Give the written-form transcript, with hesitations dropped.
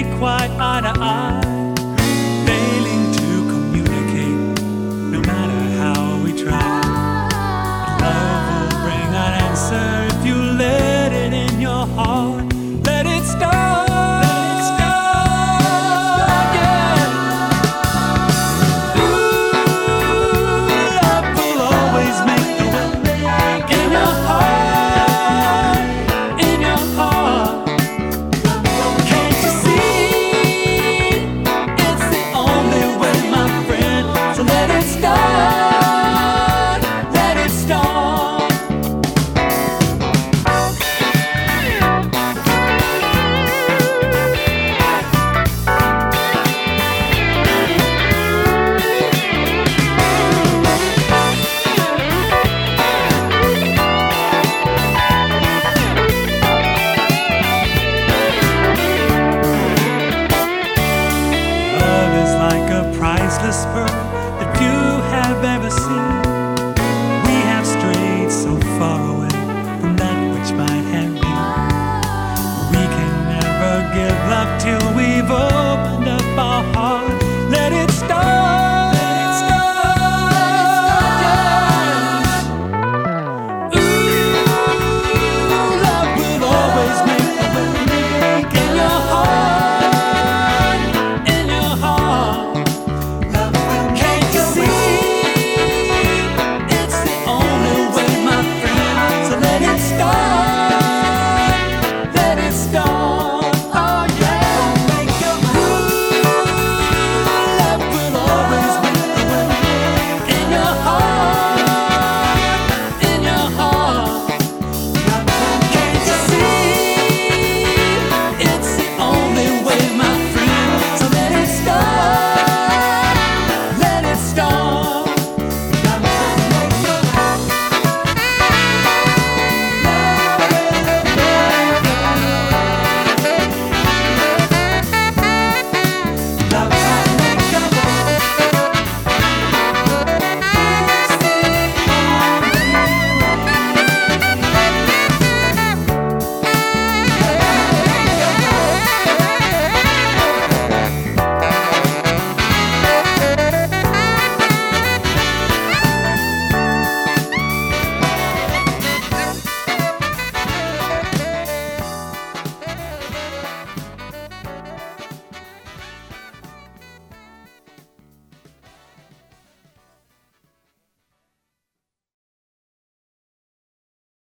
see quite eye to eye, failing to communicate no matter how we try. But love will bring an answer if you let it in your heart. Let it start. Let it start. Yeah. Ooh, love will always make the way in your heart. In your heart. Can't you see? It's the only way, my friend. So let it start. Let it start. Love is like a priceless pearl that few have ever seen. We have strayed so far away from that which might have been. We can never give love till we've